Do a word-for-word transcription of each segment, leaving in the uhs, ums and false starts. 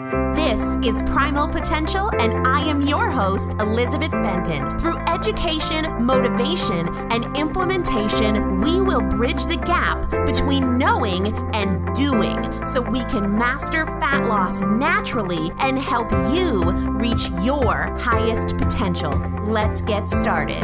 This is Primal Potential, and I am your host, Elizabeth Benton. Through education, motivation, and implementation, we will bridge the gap between knowing and doing so we can master fat loss naturally and help you reach your highest potential. Let's get started.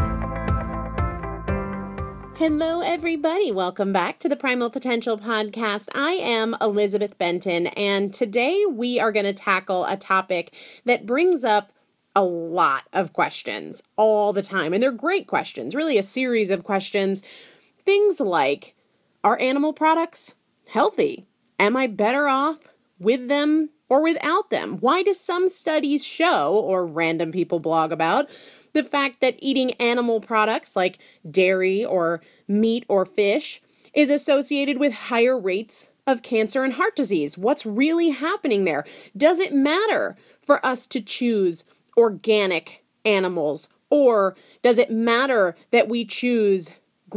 Hello, everybody. Welcome back to the Primal Potential Podcast. I am Elizabeth Benton, and today we are going to tackle a topic that brings up a lot of questions all the time, and they're great questions, really a series of questions. Things like, are animal products healthy? Am I better off with them or without them? Why do some studies show, or random people blog about, the fact that eating animal products like dairy or meat or fish is associated with higher rates of cancer and heart disease? What's really happening there? Does it matter for us to choose organic animals, or does it matter that we choose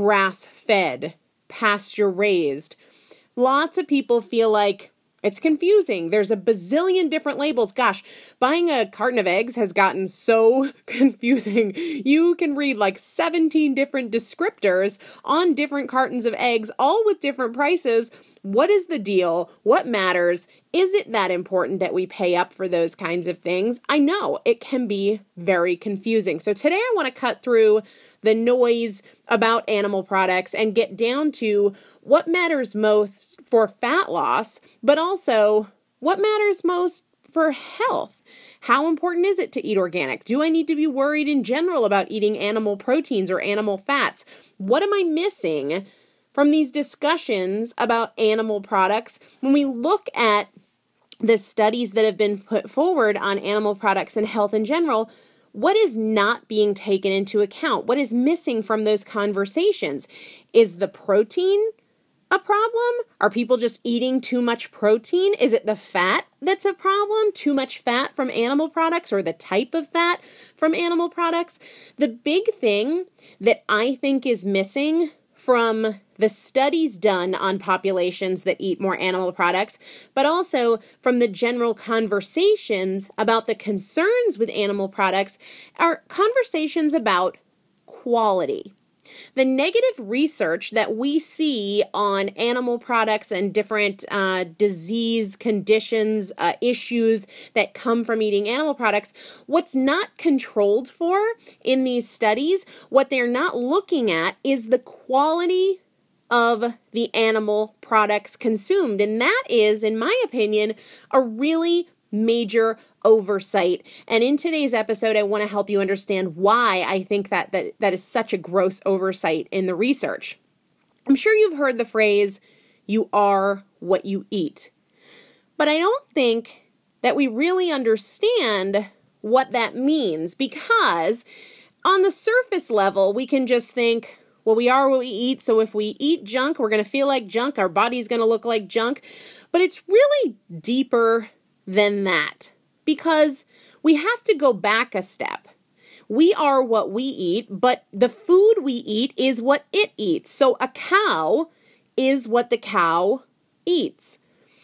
grass-fed, pasture-raised? Lots of people feel like it's confusing. There's a bazillion different labels. Gosh, buying a carton of eggs has gotten so confusing. You can read like seventeen different descriptors on different cartons of eggs, all with different prices. What is the deal? What matters? Is it that important that we pay up for those kinds of things? I know it can be very confusing. So today I want to cut through the noise about animal products and get down to what matters most for fat loss, but also what matters most for health. How important is it to eat organic? Do I need to be worried in general about eating animal proteins or animal fats? What am I missing from these discussions about animal products when we look at the studies that have been put forward on animal products and health in general? What is not being taken into account? What is missing from those conversations? Is the protein a problem? Are people just eating too much protein? Is it the fat that's a problem? Too much fat from animal products, or the type of fat from animal products? The big thing that I think is missing from the studies done on populations that eat more animal products, but also from the general conversations about the concerns with animal products, are conversations about quality. The negative research that we see on animal products and different uh, disease conditions, uh, issues that come from eating animal products, what's not controlled for in these studies, what they're not looking at is the quality of the animal products consumed. And that is, in my opinion, a really major oversight. And in today's episode, I want to help you understand why I think that, that that is such a gross oversight in the research. I'm sure you've heard the phrase, you are what you eat. But I don't think that we really understand what that means, because on the surface level, we can just think, well, we are what we eat, so if we eat junk, we're going to feel like junk, our body's going to look like junk. But it's really deeper than that, because we have to go back a step. We are what we eat, but the food we eat is what it eats. So a cow is what the cow eats.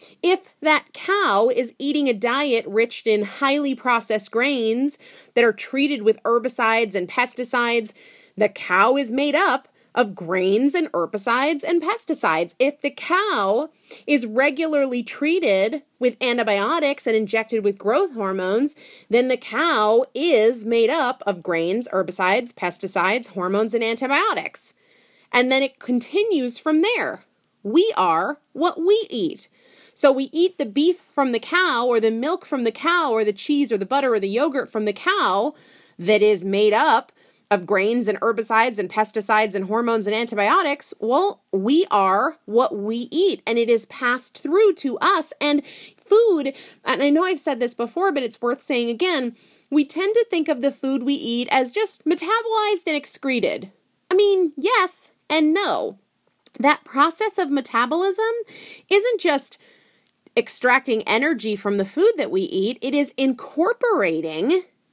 If that cow is eating a diet rich in highly processed grains that are treated with herbicides and pesticides, the cow is made up of grains and herbicides and pesticides. If the cow is regularly treated with antibiotics and injected with growth hormones, then the cow is made up of grains, herbicides, pesticides, hormones, and antibiotics. And then it continues from there. We are what we eat. So we eat the beef from the cow, or the milk from the cow, or the cheese or the butter or the yogurt from the cow that is made up of grains and herbicides and pesticides and hormones and antibiotics. Well, we are what we eat, and it is passed through to us. And food, and I know I've said this before, but it's worth saying again, we tend to think of the food we eat as just metabolized and excreted. I mean, yes and no. That process of metabolism isn't just extracting energy from the food that we eat. It is incorporating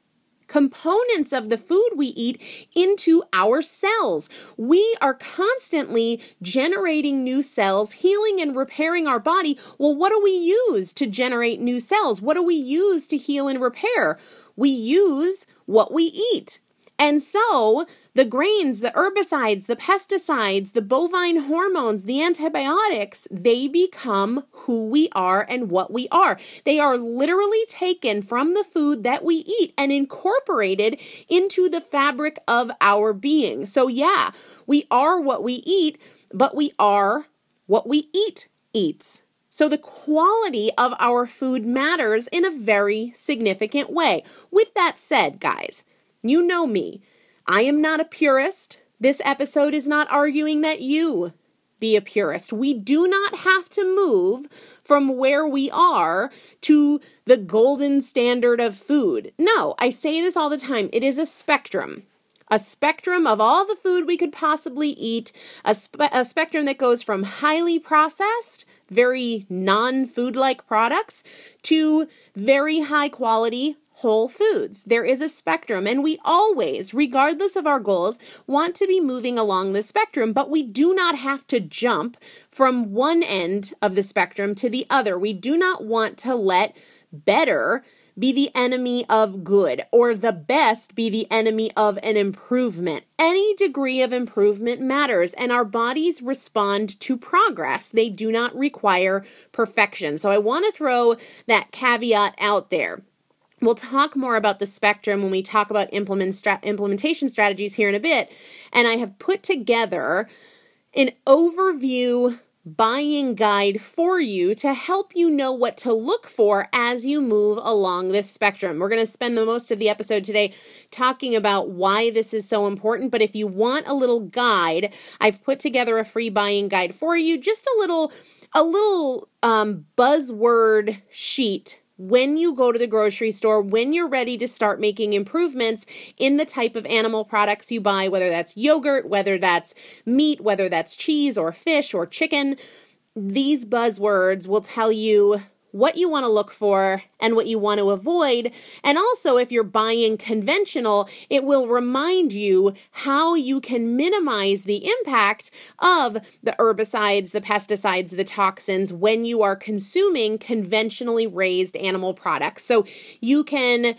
components of the food we eat into our cells. We are constantly generating new cells, healing and repairing our body. Well, what do we use to generate new cells? What do we use to heal and repair? We use what we eat. And so the grains, the herbicides, the pesticides, the bovine hormones, the antibiotics, they become who we are and what we are. They are literally taken from the food that we eat and incorporated into the fabric of our being. So yeah, we are what we eat, but we are what we eat eats. So the quality of our food matters in a very significant way. With that said, guys, you know me. I am not a purist. This episode is not arguing that you be a purist. We do not have to move from where we are to the golden standard of food. No, I say this all the time. It is a spectrum. A spectrum of all the food we could possibly eat. A, spe- a spectrum that goes from highly processed, very non-food-like products to very high quality whole foods. There is a spectrum, and we always, regardless of our goals, want to be moving along the spectrum, but we do not have to jump from one end of the spectrum to the other. We do not want to let better be the enemy of good, or the best be the enemy of an improvement. Any degree of improvement matters, and our bodies respond to progress. They do not require perfection. So I want to throw that caveat out there. We'll talk more about the spectrum when we talk about implement stra- implementation strategies here in a bit, and I have put together an overview buying guide for you to help you know what to look for as you move along this spectrum. We're going to spend the most of the episode today talking about why this is so important, but if you want a little guide, I've put together a free buying guide for you, just a little, a little um, buzzword sheet when you go to the grocery store, when you're ready to start making improvements in the type of animal products you buy, whether that's yogurt, whether that's meat, whether that's cheese or fish or chicken. These buzzwords will tell you what you want to look for and what you want to avoid. And also, if you're buying conventional, it will remind you how you can minimize the impact of the herbicides, the pesticides, the toxins when you are consuming conventionally raised animal products. So you can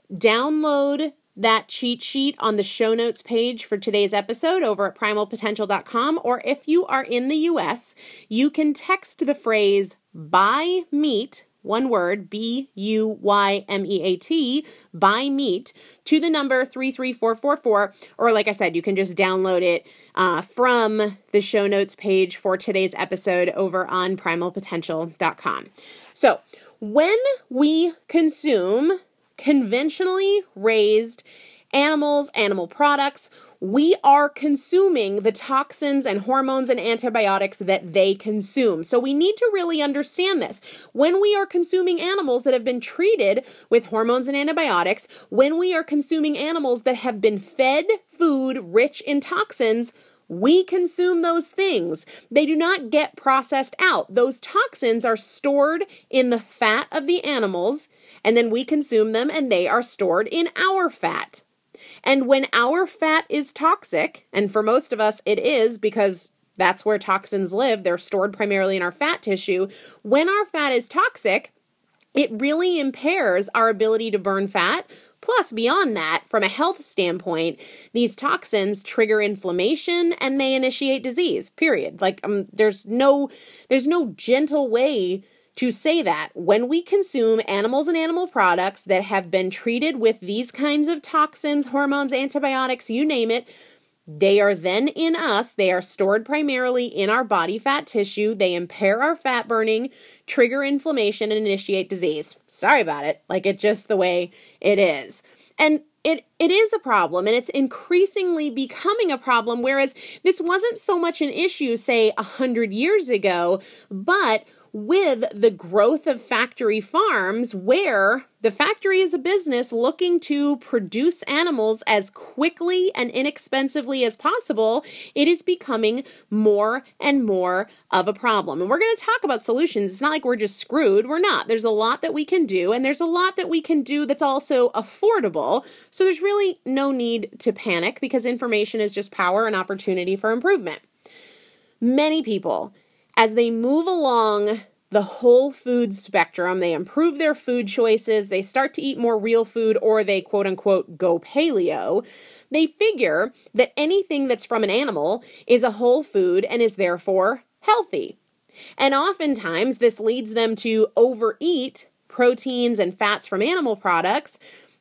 download that cheat sheet on the show notes page for today's episode over at primal potential dot com, or if you are in the U S, you can text the phrase buy meat, one word, B U Y M E A T, buy meat, to the number three three four four four, or like I said, you can just download it uh, from the show notes page for today's episode over on primal potential dot com. So when we consume conventionally raised animals, animal products, we are consuming the toxins and hormones and antibiotics that they consume. So we need to really understand this. When we are consuming animals that have been treated with hormones and antibiotics, when we are consuming animals that have been fed food rich in toxins, we consume those things. They do not get processed out. Those toxins are stored in the fat of the animals, and then we consume them, and they are stored in our fat. And when our fat is toxic, and for most of us it is because that's where toxins live, they're stored primarily in our fat tissue. When our fat is toxic, it really impairs our ability to burn fat. Plus, beyond that, from a health standpoint, these toxins trigger inflammation and they initiate disease, period. Like, um, there's no, there's no gentle way to say that. When we consume animals and animal products that have been treated with these kinds of toxins, hormones, antibiotics, you name it, they are then in us. They are stored primarily in our body fat tissue. They impair our fat burning, trigger inflammation, and initiate disease. Sorry about it. Like, it's just the way it is. And It it is a problem, and it's increasingly becoming a problem, whereas this wasn't so much an issue, say, a hundred years ago, but with the growth of factory farms, where the factory is a business looking to produce animals as quickly and inexpensively as possible, it is becoming more and more of a problem. And we're going to talk about solutions. It's not like we're just screwed. We're not. There's a lot that we can do, and there's a lot that we can do that's also affordable. So there's really no need to panic, because information is just power and opportunity for improvement. Many people, as they move along the whole food spectrum, they improve their food choices, they start to eat more real food, or they quote unquote go paleo, they figure that anything that's from an animal is a whole food and is therefore healthy. And oftentimes this leads them to overeat proteins and fats from animal products.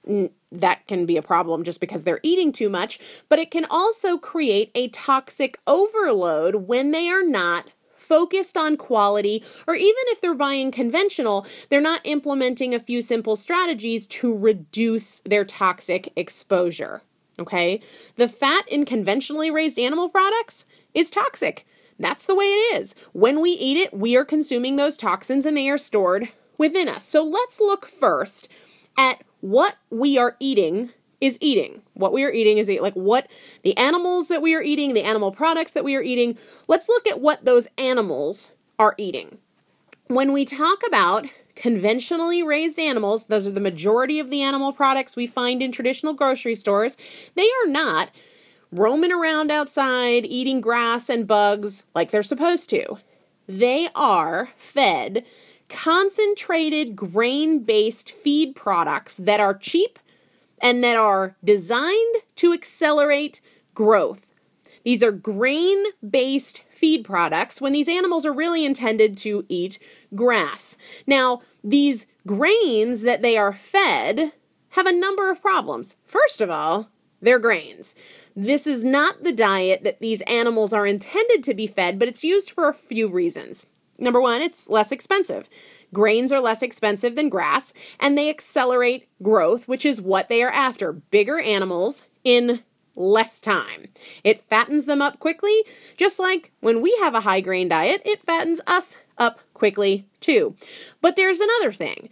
That can be a problem just because they're eating too much, but it can also create a toxic overload when they are not focused on quality, or even if they're buying conventional, they're not implementing a few simple strategies to reduce their toxic exposure. Okay? The fat in conventionally raised animal products is toxic. That's the way it is. When we eat it, we are consuming those toxins and they are stored within us. So let's look first at what we are eating is eating. What we are eating is eat, like what the animals that we are eating, the animal products that we are eating. Let's look at what those animals are eating. When we talk about conventionally raised animals, those are the majority of the animal products we find in traditional grocery stores. They are not roaming around outside eating grass and bugs like they're supposed to. They are fed concentrated grain-based feed products that are cheap and that are designed to accelerate growth. These are grain-based feed products when these animals are really intended to eat grass. Now, these grains that they are fed have a number of problems. First of all, they're grains. This is not the diet that these animals are intended to be fed, but it's used for a few reasons. Number one, it's less expensive. Grains are less expensive than grass, and they accelerate growth, which is what they are after. Bigger animals in less time. It fattens them up quickly, just like when we have a high grain diet, it fattens us up quickly too. But there's another thing.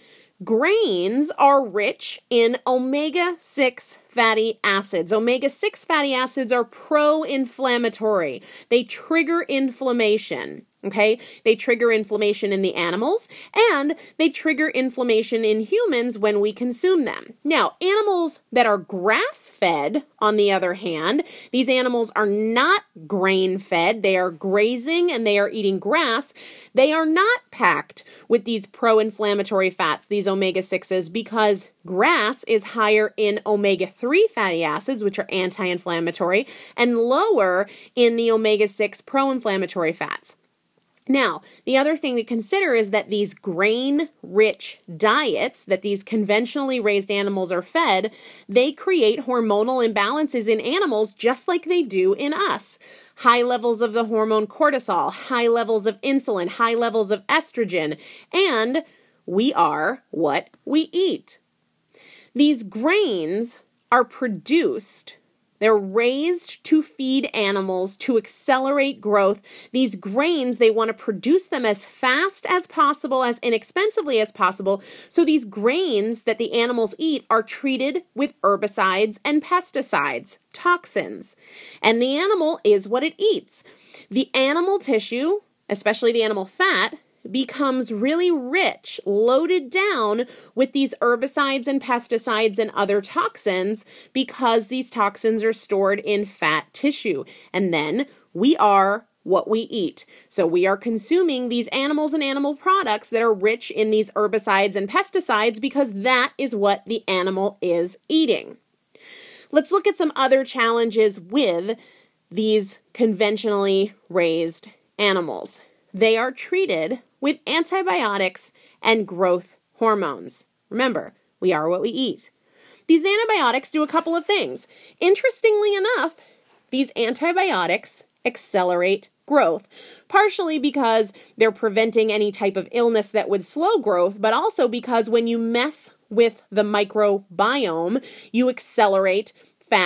Grains are rich in omega six fatty acids. omega six fatty acids are pro-inflammatory. They trigger inflammation. Okay, they trigger inflammation in the animals, and they trigger inflammation in humans when we consume them. Now, animals that are grass-fed, on the other hand, these animals are not grain-fed. They are grazing and they are eating grass. They are not packed with these pro-inflammatory fats, these omega sixes, because grass is higher in omega three fatty acids, which are anti-inflammatory, and lower in the omega six pro-inflammatory fats. Now, the other thing to consider is that these grain-rich diets that these conventionally raised animals are fed, they create hormonal imbalances in animals just like they do in us. High levels of the hormone cortisol, high levels of insulin, high levels of estrogen, and we are what we eat. These grains are produced They're raised to feed animals to accelerate growth. These grains, they want to produce them as fast as possible, as inexpensively as possible. So these grains that the animals eat are treated with herbicides and pesticides, toxins. And the animal is what it eats. The animal tissue, especially the animal fat, becomes really rich, loaded down with these herbicides and pesticides and other toxins because these toxins are stored in fat tissue. And then we are what we eat. So we are consuming these animals and animal products that are rich in these herbicides and pesticides because that is what the animal is eating. Let's look at some other challenges with these conventionally raised animals. They are treated with antibiotics and growth hormones. Remember, we are what we eat. These antibiotics do a couple of things. Interestingly enough, these antibiotics accelerate growth, partially because they're preventing any type of illness that would slow growth, but also because when you mess with the microbiome, you accelerate fat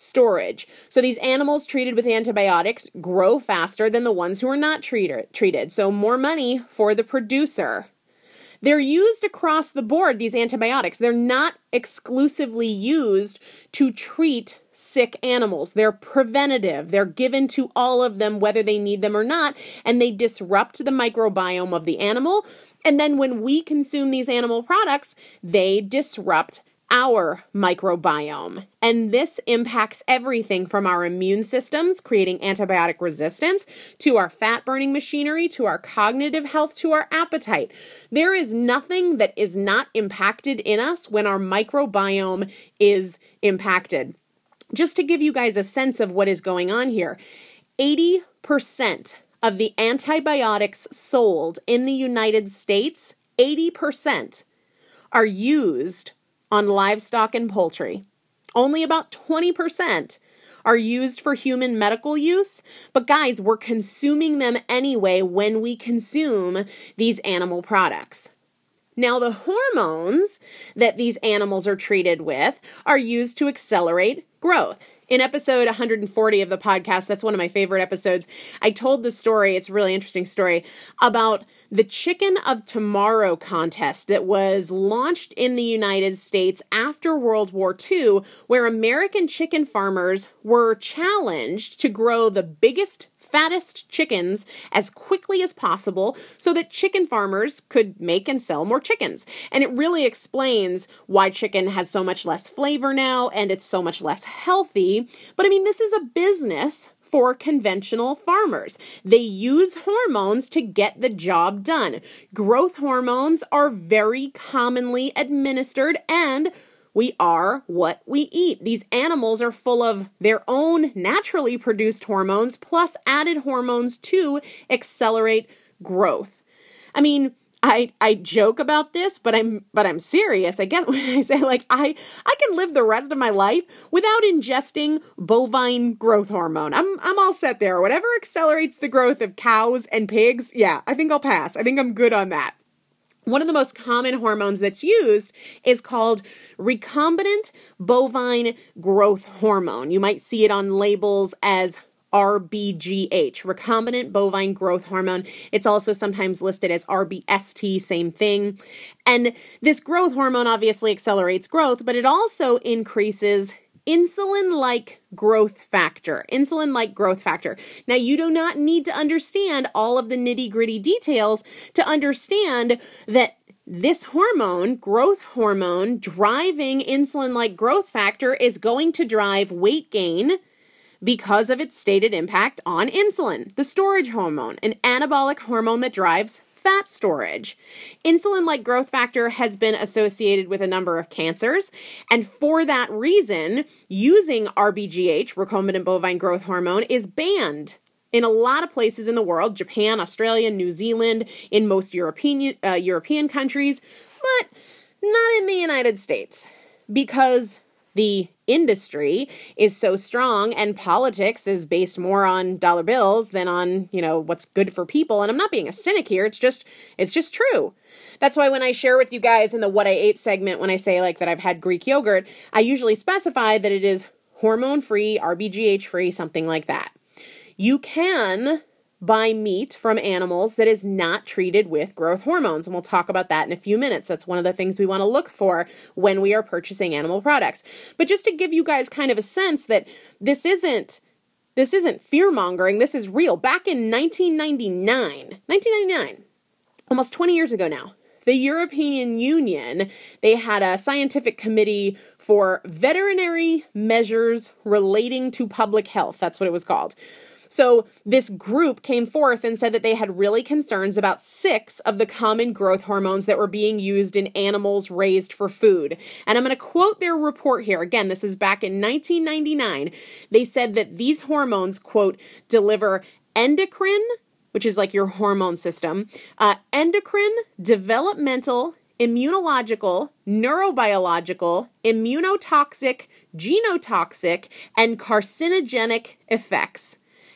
storage. So these animals treated with antibiotics grow faster than the ones who are not treated, treated. So more money for the producer. They're used across the board, these antibiotics. They're not exclusively used to treat sick animals. They're preventative. They're given to all of them, whether they need them or not, and they disrupt the microbiome of the animal. And then when we consume these animal products, they disrupt our microbiome. And this impacts everything from our immune systems, creating antibiotic resistance, to our fat-burning machinery, to our cognitive health, to our appetite. There is nothing that is not impacted in us when our microbiome is impacted. Just to give you guys a sense of what is going on here, eighty percent of the antibiotics sold in the United States, eighty percent are used on livestock and poultry. Only about twenty percent are used for human medical use, but guys, we're consuming them anyway when we consume these animal products. Now, the hormones that these animals are treated with are used to accelerate growth. In episode one hundred forty of the podcast, that's one of my favorite episodes, I told the story, it's a really interesting story, about the Chicken of Tomorrow contest that was launched in the United States after World War Two, where American chicken farmers were challenged to grow the biggest, fattest chickens as quickly as possible so that chicken farmers could make and sell more chickens. And it really explains why chicken has so much less flavor now and it's so much less healthy. But I mean, this is a business for conventional farmers. They use hormones to get the job done. Growth hormones are very commonly administered, and we are what we eat. These animals are full of their own naturally produced hormones plus added hormones to accelerate growth. I mean, I I joke about this, but I'm but I'm serious. I get when I say, like, I I can live the rest of my life without ingesting bovine growth hormone. I'm I'm all set there. Whatever accelerates the growth of cows and pigs, yeah, I think I'll pass. I think I'm good on that. One of the most common hormones that's used is called recombinant bovine growth hormone. You might see it on labels as R B G H, recombinant bovine growth hormone. It's also sometimes listed as R B S T, same thing. And this growth hormone obviously accelerates growth, but it also increases insulin-like growth factor. Insulin-like growth factor. Now, you do not need to understand all of the nitty-gritty details to understand that this hormone, growth hormone, driving insulin-like growth factor is going to drive weight gain because of its stated impact on insulin, the storage hormone, an anabolic hormone that drives fat storage. Insulin-like growth factor has been associated with a number of cancers, and for that reason, using R B G H, recombinant bovine growth hormone, is banned in a lot of places in the world, Japan, Australia, New Zealand, in most European uh, European countries, but not in the United States, because the industry is so strong and politics is based more on dollar bills than on, you know, what's good for people. And I'm not being a cynic here. It's just, it's just true. That's why when I share with you guys in the What I Ate segment, when I say like that I've had Greek yogurt, I usually specify that it is hormone-free, R B G H-free, something like that. You can buy meat from animals that is not treated with growth hormones. And we'll talk about that in a few minutes. That's one of the things we want to look for when we are purchasing animal products. But just to give you guys kind of a sense that this isn't, this isn't fear-mongering, this is real. Back in nineteen ninety-nine, nineteen ninety-nine, almost twenty years ago now, the European Union, they had a scientific committee for veterinary measures relating to public health. That's what it was called. So this group came forth and said that they had really concerns about six of the common growth hormones that were being used in animals raised for food. And I'm going to quote their report here. Again, this is back in nineteen ninety-nine. They said that these hormones, quote, deliver endocrine, which is like your hormone system, uh, endocrine, developmental, immunological, neurobiological, immunotoxic, genotoxic, and carcinogenic effects.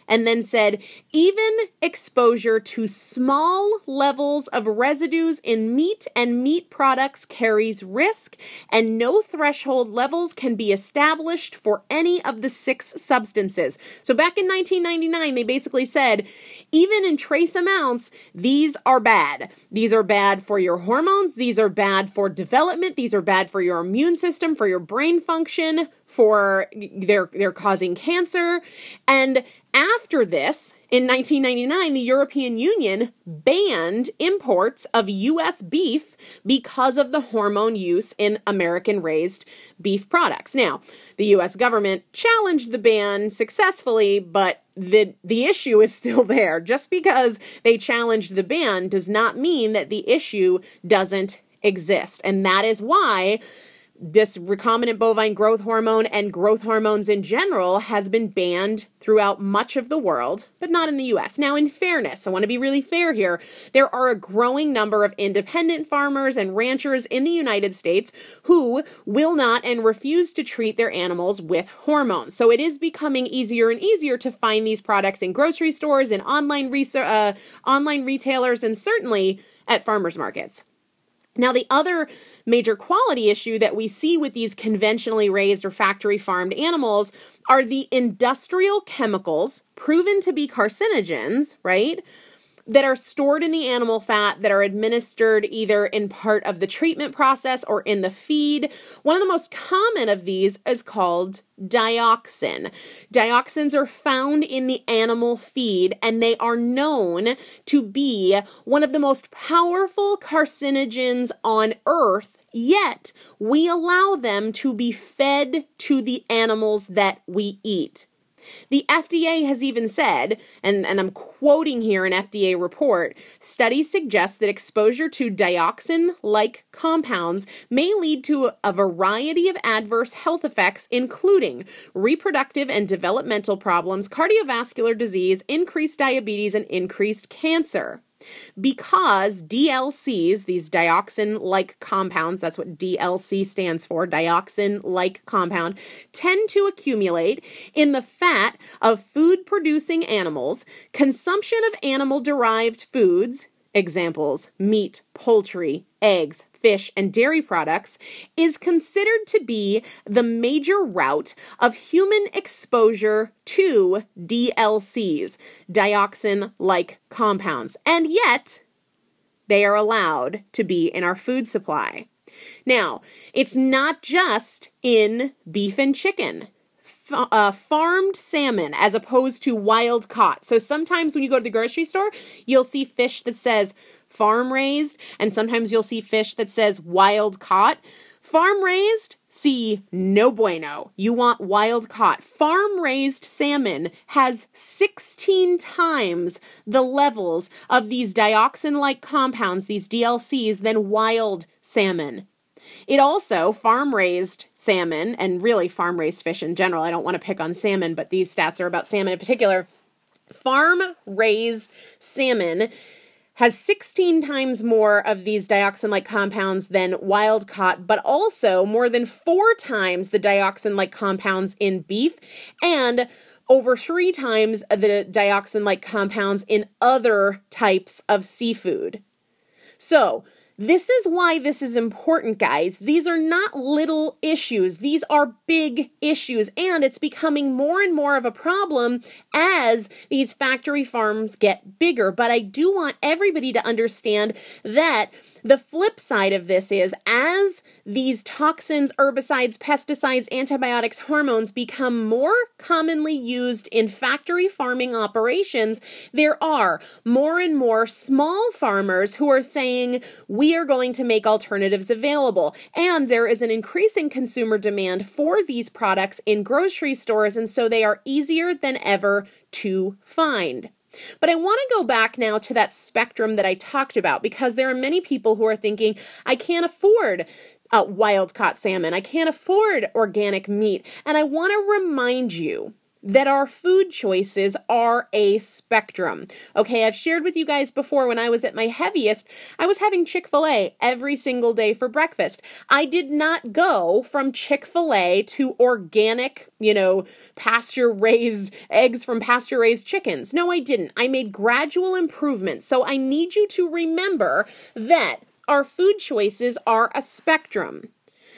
and then said, even exposure to small levels of residues in meat and meat products carries risk, and no threshold levels can be established for any of the six substances. So back in nineteen ninety-nine, they basically said, even in trace amounts, these are bad. These are bad for your hormones. These are bad for development. These are bad for your immune system, for your brain function, for they're, they're causing cancer. And after this, in nineteen ninety-nine, the European Union banned imports of U S beef because of the hormone use in American-raised beef products. Now, the U S government challenged the ban successfully, but the the issue is still there. Just because they challenged the ban does not mean that the issue doesn't exist. And that is why this recombinant bovine growth hormone and growth hormones in general has been banned throughout much of the world, but not in the U S. Now, in fairness, I want to be really fair here. There are a growing number of independent farmers and ranchers in the United States who will not and refuse to treat their animals with hormones. So it is becoming easier and easier to find these products in grocery stores and online research, uh, online retailers, and certainly at farmers markets. Now, the other major quality issue that we see with these conventionally raised or factory farmed animals are the industrial chemicals proven to be carcinogens, right, that are stored in the animal fat that are administered either in part of the treatment process or in the feed. One of the most common of these is called dioxin. Dioxins are found in the animal feed, and they are known to be one of the most powerful carcinogens on Earth, yet we allow them to be fed to the animals that we eat. The F D A has even said, and, and I'm quoting here an F D A report, studies suggest that exposure to dioxin-like compounds may lead to a variety of adverse health effects, including reproductive and developmental problems, cardiovascular disease, increased diabetes, and increased cancer. Because D L Cs, these dioxin-like compounds, that's what D L C stands for, dioxin-like compound, tend to accumulate in the fat of food-producing animals, consumption of animal-derived foods, examples, meat, poultry, eggs, fish, and dairy products, is considered to be the major route of human exposure to D L Cs, dioxin-like compounds, and yet they are allowed to be in our food supply. Now, it's not just in beef and chicken. F- uh, farmed salmon as opposed to wild caught. So sometimes when you go to the grocery store, you'll see fish that says farm raised, and sometimes you'll see fish that says wild caught. Farm raised, see, no bueno. You want wild caught. Farm raised salmon has sixteen times the levels of these dioxin-like compounds, these D L Cs, than wild salmon. It also, farm-raised salmon, and really farm-raised fish in general, I don't want to pick on salmon, but these stats are about salmon in particular. Farm-raised salmon has sixteen times more of these dioxin-like compounds than wild-caught, but also more than four times the dioxin-like compounds in beef, and over three times the dioxin-like compounds in other types of seafood. So, this is why this is important, guys. These are not little issues. These are big issues, and it's becoming more and more of a problem as these factory farms get bigger. But I do want everybody to understand that the flip side of this is as these toxins, herbicides, pesticides, antibiotics, hormones become more commonly used in factory farming operations, there are more and more small farmers who are saying, we are going to make alternatives available. And there is an increasing consumer demand for these products in grocery stores, and so they are easier than ever to find. But I want to go back now to that spectrum that I talked about, because there are many people who are thinking, I can't afford uh, wild-caught salmon. I can't afford organic meat. And I want to remind you that our food choices are a spectrum. Okay, I've shared with you guys before when I was at my heaviest, I was having Chick-fil-A every single day for breakfast. I did not go from Chick-fil-A to organic, you know, pasture-raised eggs from pasture-raised chickens. No, I didn't. I made gradual improvements. So I need you to remember that our food choices are a spectrum.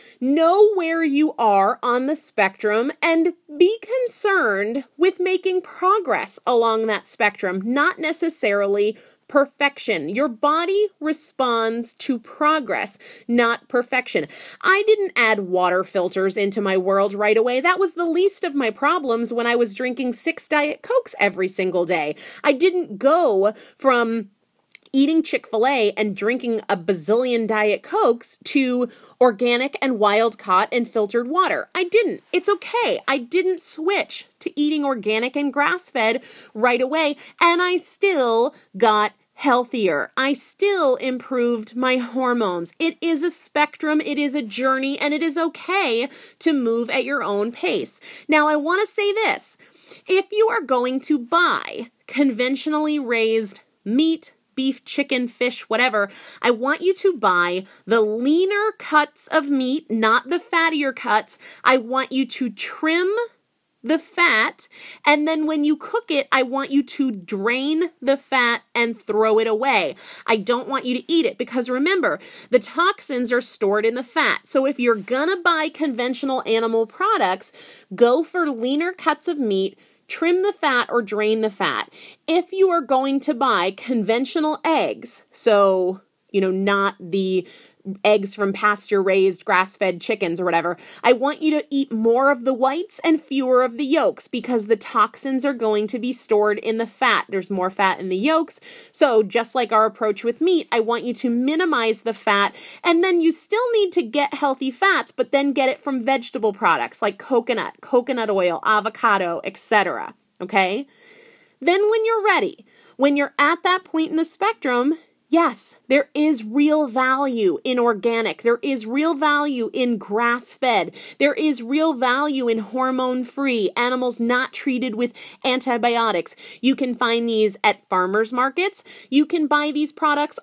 Know where you are on the spectrum and be concerned with making progress along that spectrum, not necessarily perfection. Your body responds to progress, not perfection. I didn't add water filters into my world right away. That was the least of my problems when I was drinking six Diet Cokes every single day. I didn't go from eating Chick-fil-A and drinking a bazillion Diet Cokes to organic and wild-caught and filtered water. I didn't. It's okay. I didn't switch to eating organic and grass-fed right away, and I still got healthier. I still improved my hormones. It is a spectrum, it is a journey, and it is okay to move at your own pace. Now, I want to say this. If you are going to buy conventionally raised meat, beef, chicken, fish, whatever, I want you to buy the leaner cuts of meat, not the fattier cuts. I want you to trim the fat, and then when you cook it, I want you to drain the fat and throw it away. I don't want you to eat it because remember, the toxins are stored in the fat. So if you're gonna buy conventional animal products, go for leaner cuts of meat, trim the fat or drain the fat. If you are going to buy conventional eggs, so, you know, not the eggs from pasture-raised, grass-fed chickens or whatever, I want you to eat more of the whites and fewer of the yolks because the toxins are going to be stored in the fat. There's more fat in the yolks. So just like our approach with meat, I want you to minimize the fat, and then you still need to get healthy fats, but then get it from vegetable products like coconut, coconut oil, avocado, et cetera. Okay? Then when you're ready, when you're at that point in the spectrum, yes, there is real value in organic. There is real value in grass-fed. There is real value in hormone-free, animals not treated with antibiotics. You can find these at farmers markets. You can buy these products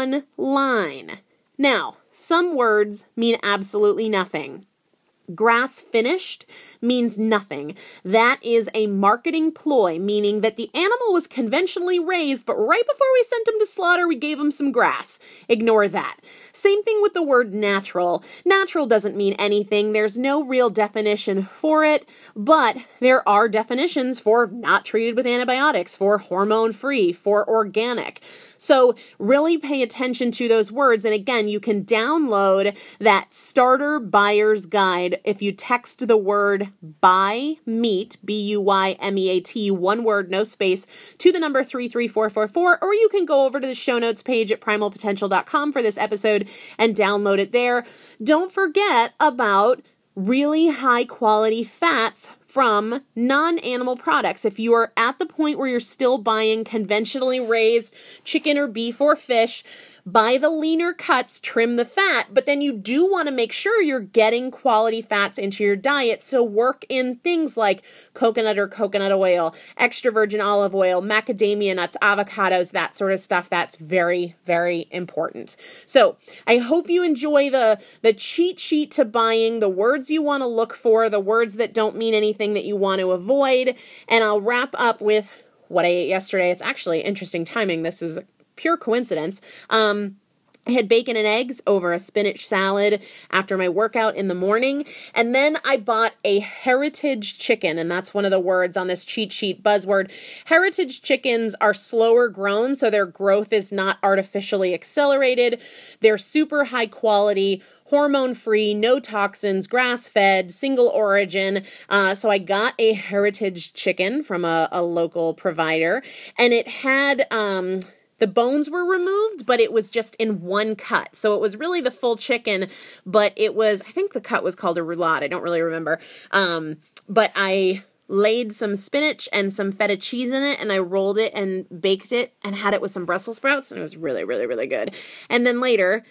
online. Now, some words mean absolutely nothing. Grass finished means nothing. That is a marketing ploy, meaning that the animal was conventionally raised, but right before we sent him to slaughter, we gave him some grass. Ignore that. Same thing with the word natural. Natural doesn't mean anything. There's no real definition for it, but there are definitions for not treated with antibiotics, for hormone-free, for organic. So really pay attention to those words. And again, you can download that starter buyer's guide if you text the word buy meat, B U Y M E A T, one word, no space, to the number three three four four four, or you can go over to the show notes page at primal potential dot com for this episode and download it there. Don't forget about really high quality fats from non-animal products. If you are at the point where you're still buying conventionally raised chicken or beef or fish, buy the leaner cuts, trim the fat, but then you do want to make sure you're getting quality fats into your diet. So work in things like coconut or coconut oil, extra virgin olive oil, macadamia nuts, avocados, that sort of stuff. That's very, very important. So I hope you enjoy the, the cheat sheet to buying, the words you want to look for, the words that don't mean anything that you want to avoid. And I'll wrap up with what I ate yesterday. It's actually interesting timing. This is pure coincidence. Um, I had bacon and eggs over a spinach salad after my workout in the morning. And then I bought a heritage chicken. And that's one of the words on this cheat sheet buzzword. Heritage chickens are slower grown, so their growth is not artificially accelerated. They're super high quality, hormone-free, no toxins, grass-fed, single origin. Uh, so I got a heritage chicken from a, a local provider. And it had... Um, The bones were removed, but it was just in one cut. So it was really the full chicken, but it was, I think the cut was called a roulade. I don't really remember. Um, but I laid some spinach and some feta cheese in it, and I rolled it and baked it and had it with some Brussels sprouts, and it was really, really, really good. And then later,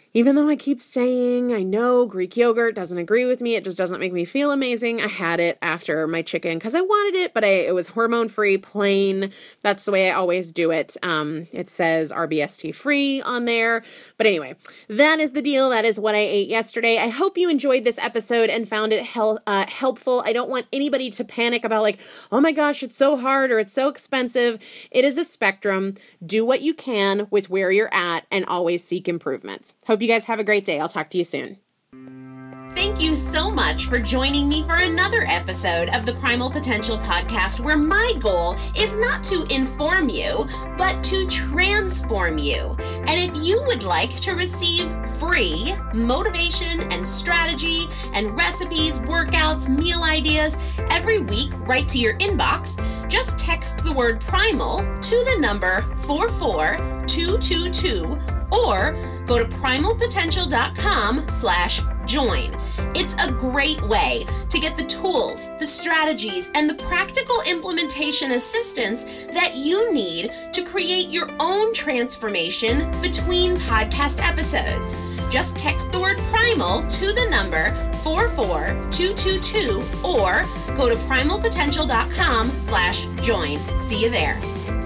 Even though I keep saying, I know Greek yogurt doesn't agree with me, it just doesn't make me feel amazing. I had it after my chicken because I wanted it, but I, it was hormone-free, plain. That's the way I always do it. Um, it says R B S T-free on there. But anyway, that is the deal. That is what I ate yesterday. I hope you enjoyed this episode and found it hel- uh, helpful. I don't want anybody to panic about like, oh my gosh, it's so hard or it's so expensive. It is a spectrum. Do what you can with where you're at and always seek improvements. Hope you guys have a great day. I'll talk to you soon. Thank you so much for joining me for another episode of the Primal Potential Podcast, where my goal is not to inform you, but to transform you. And if you would like to receive free motivation and strategy and recipes, workouts, meal ideas every week right to your inbox, just text the word primal to the number four four two two two or go to primalpotential.com slash join. It's a great way to get the tools, the strategies, and the practical implementation assistance that you need to create your own transformation between podcast episodes. Just text the word primal to the number four four two two two or go to primalpotential.com slash join. See you there.